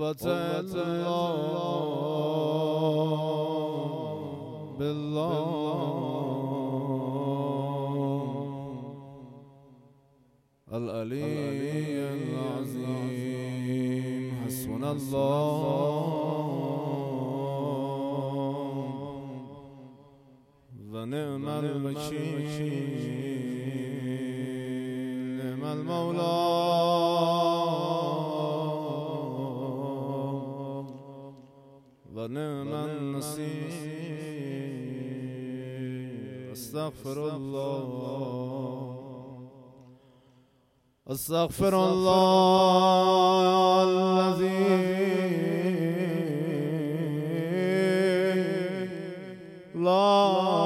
قوة إلا بالله العلي العظيم. حسبنا الله ونعم الوكيل، نعم المولى ونعم النصير. استغفر الله استغفر الله الذي لا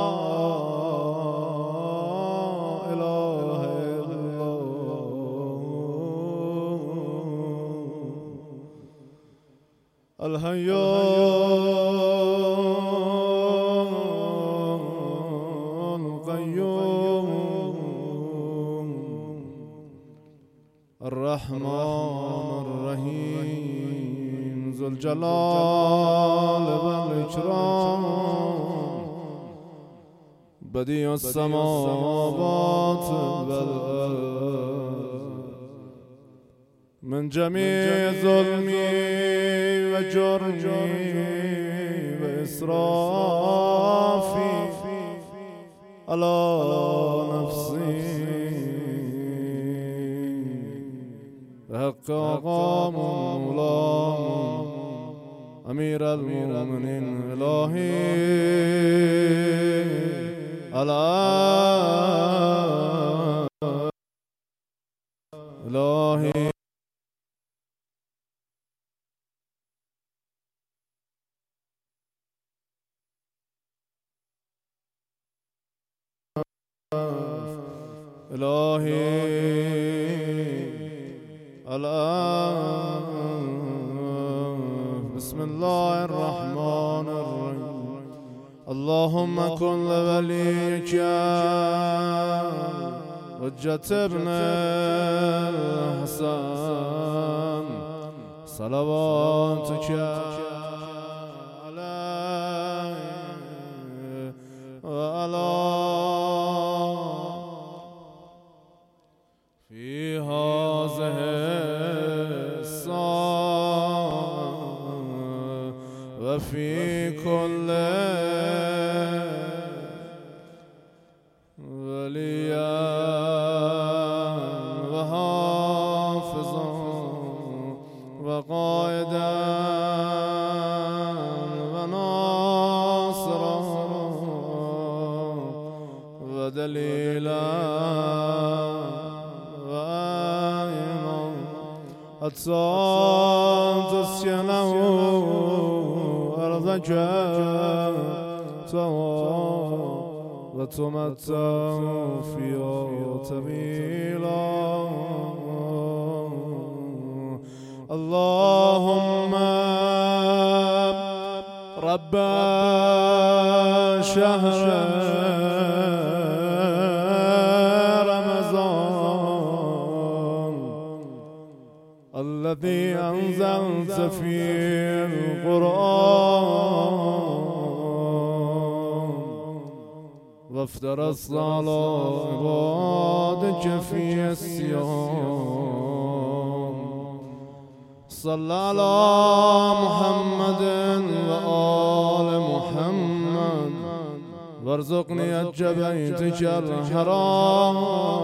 إله إلا الله الحي القيوم الرحمن الرحيم ذو الجلال والإكرام بديع السماوات والأرض من جميع ظلمي وجرمي وإسرافي على نفسي بحق آقا مولانا أمير المؤمنين إلهي إلهي بسم الله الرحمن الرحيم. اللهم كن لوليك حجة ابن الحسن صلواتك عليه وعلى في هذه الساعة وفي كل وليا وحافظا وقائدا وناصرا ودليلا حتى تسكنه أرضك وتمتع فيها طويلا. اللهم رب شهر الذي أنزلت فيه القرآن وافترضت على عبادك فيه الصيام. صل على محمد وآل محمد وارزقني حج بيتك الحرام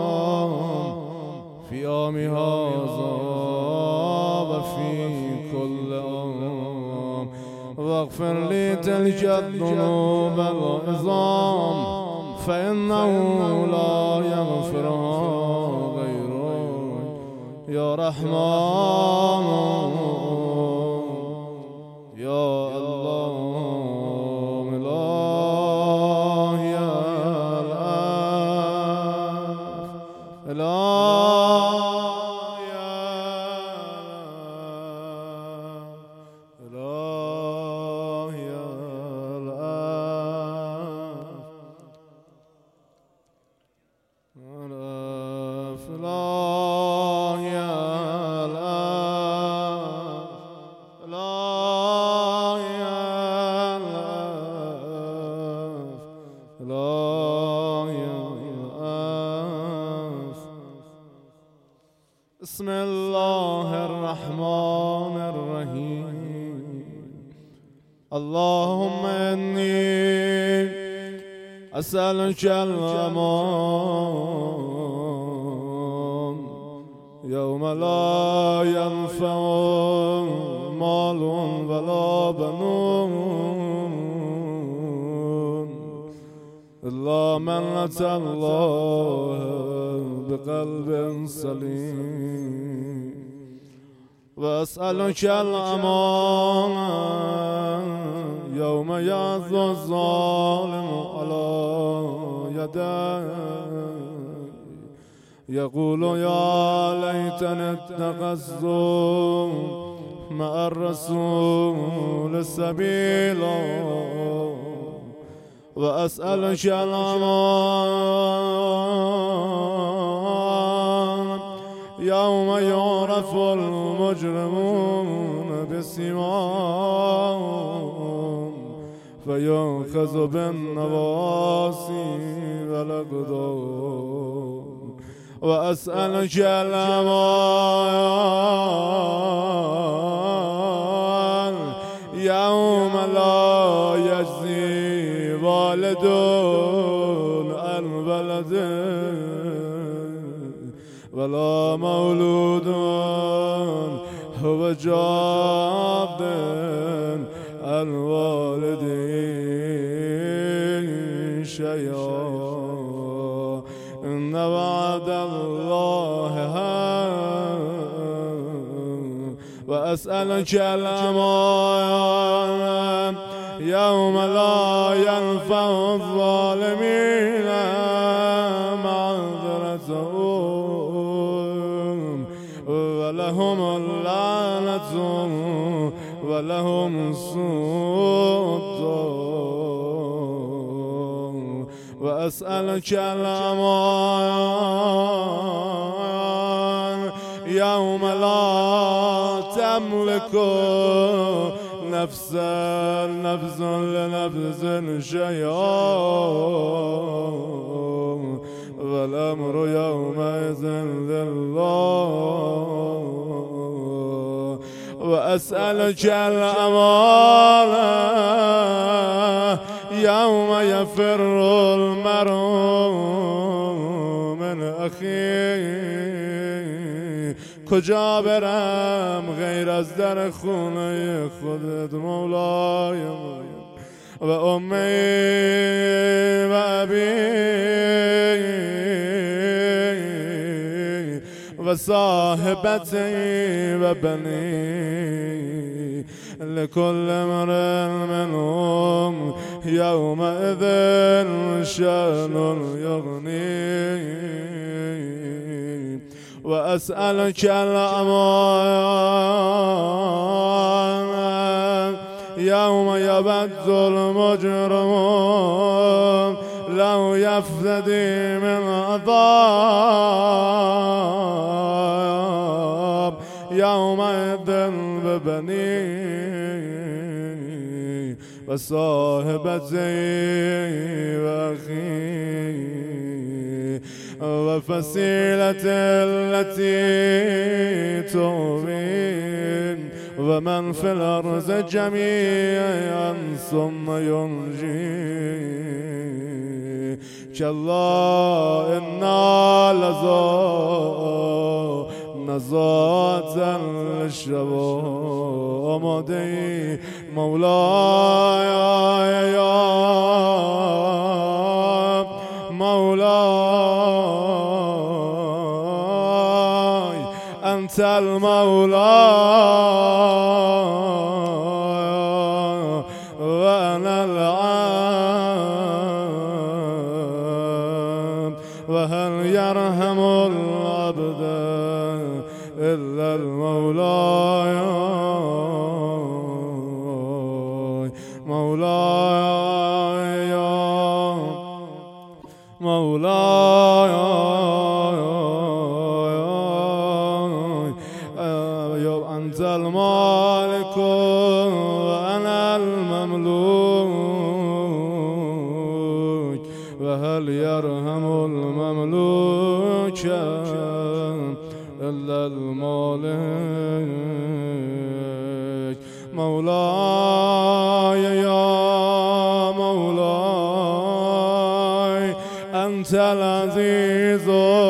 في يوم هذا وفي كل عام، واغفر لي تلك الذنوب العظام فإنه لا يغفرها غيرك يا رحمن يا الله. إله يا الله بسم الله الرحمن الرحيم. اللهم إني أسألك الأمان يوم لا ينفع مال ولا بنون إلا من أتى الله بقلب سليم. وأسألك الأمان يوم يعض الظالم على يديه يقول يا ليتني اتخذت مع الرسول سبيلا. وأسألك الأمان يوم يعرف المجرمون بسيماهم فيؤخذ بالنواصي والأقدام. وأسألك الأمان يوم لا يجزي والد عن ولده ولا مولود هو جاد عن والده شيئا. إن وعد الله حق. وأسألك الأمان يوم لا ينفع الظالمين معذرتهم ولهم اللعنة ولهم سوء الدار. وأسألك الأمان يوم لا تملك نفس لنفس شيئا والأمر يومئذ لله. وأسألك الأمان يوم يفر المرء من أخيه کجا برم غیر از در خونه خودت مولای و امی و ابی و صاحبتی و بنی لكل امرئ منهم يومئذ شأن يغنيه. وأسألك الأمان يوم يبد المجرمون لو يفتدي من عذاب يومئذ ببنيه وصاحبتي وأخيه وفصيلة التي تؤمن ومن في الأرض جميعا ثم ينجي. كلا إنا نزاة للشباب آماده مولاي يا مولاي أنت المولى وأنا العبد وهل يرحم العبد إلا المولى. مولاي يا مولاي أنت المالك وأنا المملوك وهل يرحم المملوك إلا المولى. مولاي أنت العزيز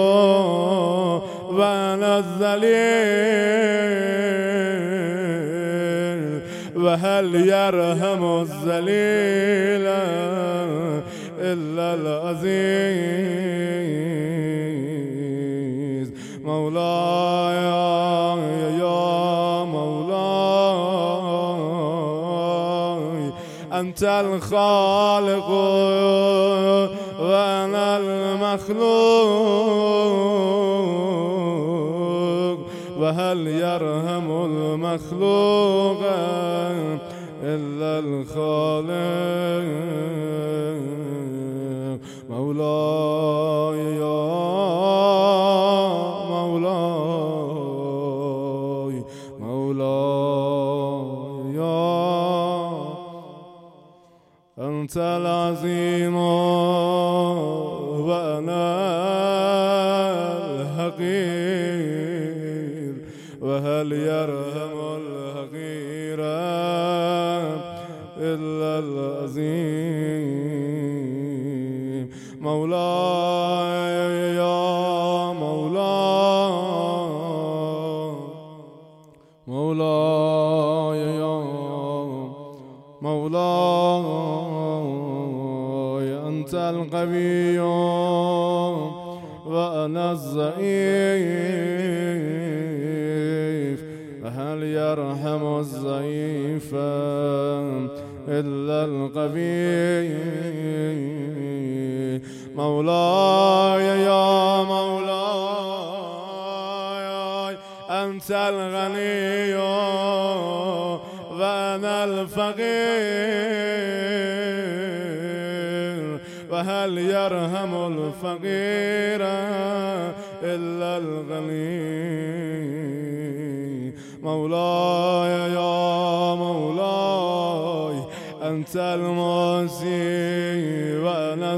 وأنا الذليل وهل يرحم الذليل إلا العزيز مولاي يا مولاي أنت الخالق وأنا المخلوق وهل يرحم المخلوق إلا الخالق مولاي يا مولاي مولاي يا أنت العظيم وأنا الحقير وهل يرحم الحقير إلا العظيم مولاي يا مولاي مولاي يا مولاي أنت القوي وأنا الضعيف وهل يرحم الضعيف إلا القوي مولاي يا مولاي أنت الغني وأنا الفقير وهل يرحم الفقير إلا الغني مولاي يا مولاي أنت الموسي وأنا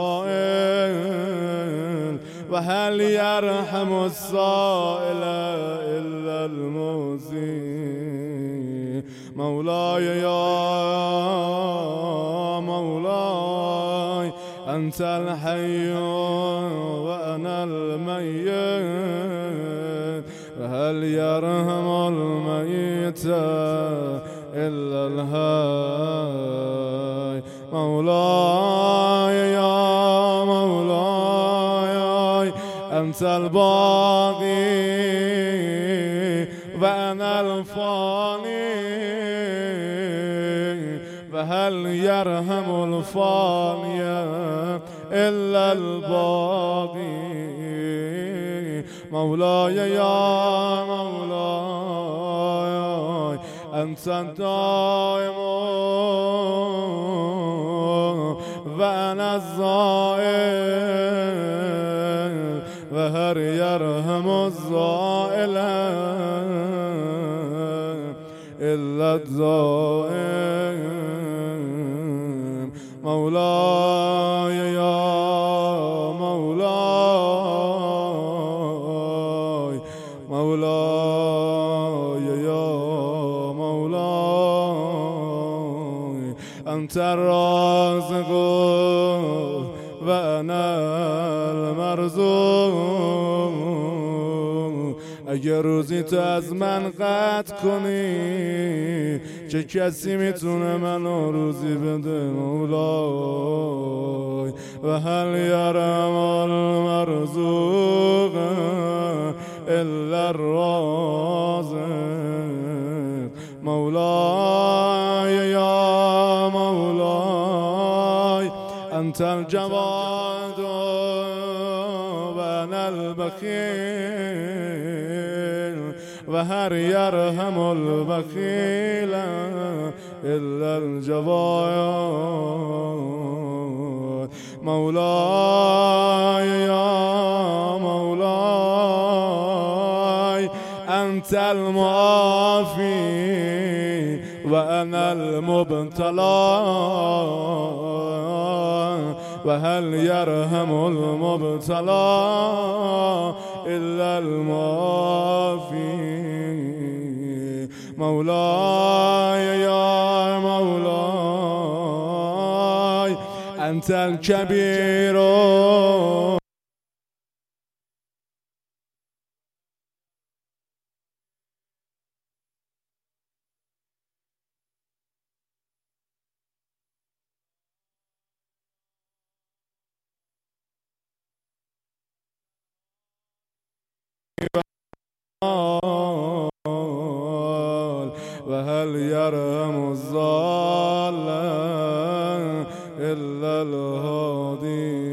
الصائل وهل يرحم الصائل إلا الموسي مولاي يا مولاي أنت الحي وأنا الميت وهل يرحم الميت إلا الحي مولاي يا مولاي أنت الباقي وأنا الفاني فهل يرحم الفاني إلا الباقي مولاي يا مولاي أنت الدائم وأنا الزائل وهل يرحم الزائل إلا الزائل مولاي يا مولاي مولاي يا مولاي أنت الرازق وأنا المرزوق اگر روزی تو از من قطع کنی چه کسی میتونه منو روزی بده مولای و هل یرم المرزوق الا الرازق مولای یا مولای انت الجواد و انا البخیل و هر یرحم البخیل الا الجواد مولاي يا مولاي أنت المعافي وأنا المبتلى وهل يرحم المبتلى إلا المعافي مولاي يا مولاي أنت الكبير وهل يرحم الضال إلا الهادي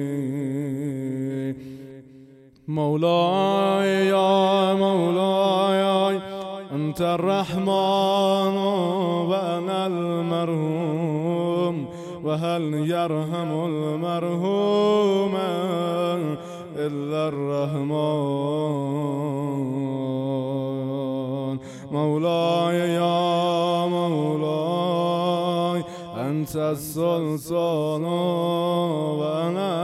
مولاي يا مولاي أنت الرحمن وأنا المرحوم وهل يرحم المرحوم إلا الرحمن مولاي يا مولاي أنت السلطان وأنا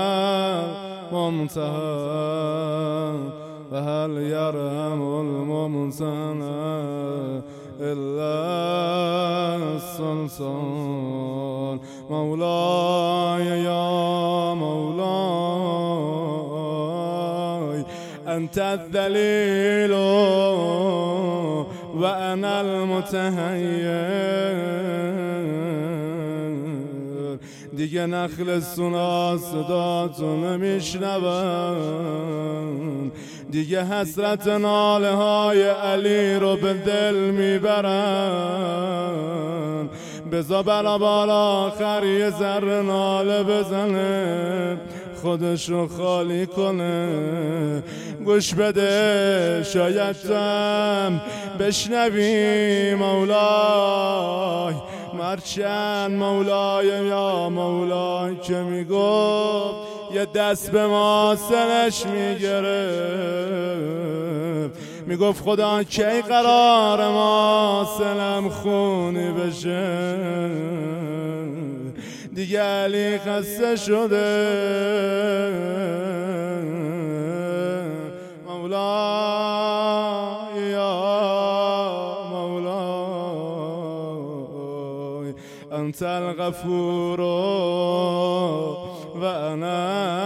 الممتحن فهل يرحم الممتحن إلا السلطان مولاي يا مولاي أنت الذليل وأنا المتحیر دیگه نخل سونا صداتو نمیشنوم دیگه حسرت ناله های علی رو به دل میبرن بزا برابر آخر یه ذره ناله بزنه خودشو خالی کنه گوش بده شاید تم بشنوی مولای مرچن مولای یا مولای که میگفت یه دست به ماسنش میگرفت میگفت خدا کی قرار ماسنم خونی بشه دیگه علی خسته شده مولای یا مولای انت الغفور و انا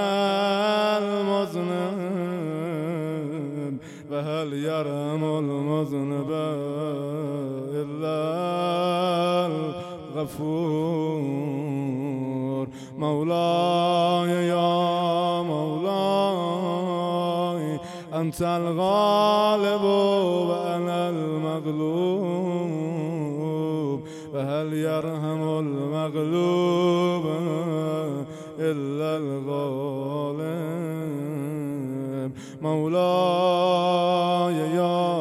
المذنب و هل یرحم المذنب الا الغفور مولاي يا مولاي أنت الغالب وأنا المغلوب فهل يرحم المغلوب إلا الغالب مولاي يا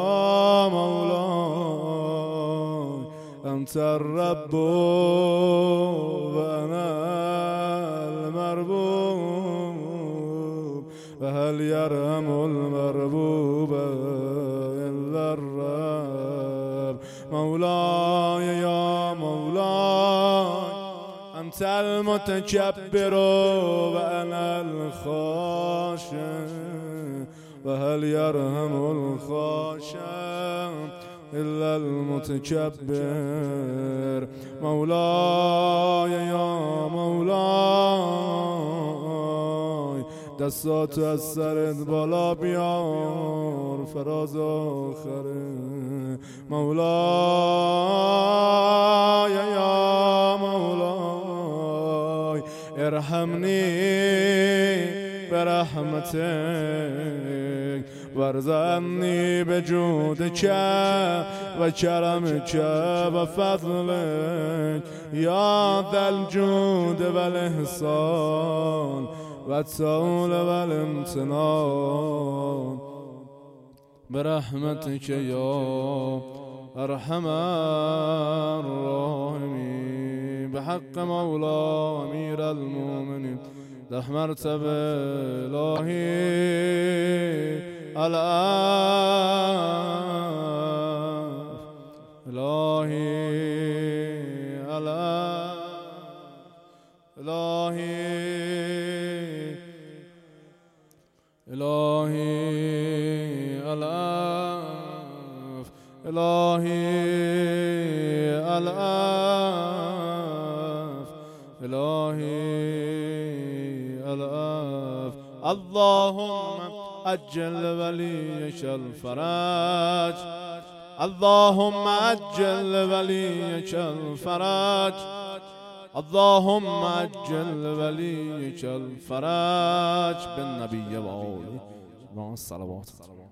مولاي أنت الرب وأنا المربوب فهل يرحم المربوب إلا الرب مولاي يا مولاي أنت المتكبر وأنا الخاشع وهل يرحم الخاشع إلا المتكبر مولاي يا مولاي دستاتو از سرت بالا بیار فراز آخره مولاي يا مولاي ارحمني برحمتك وارزقني بجودك وكرمك وفضلك يا ذا الجود والإحسان والطول والامتنان برحمتك يا أرحم الراحمين بحق مولا أمير المؤمنين ده مرتبة إلهي الآف إلهي الآف إلهي إلهي الآف إلهي الآف إلهي الأف اللهم أجل وليك الفرج اللهم أجل وليك الفرج اللهم أجل وليك الفرج بالنبي وآله مع الصلوات.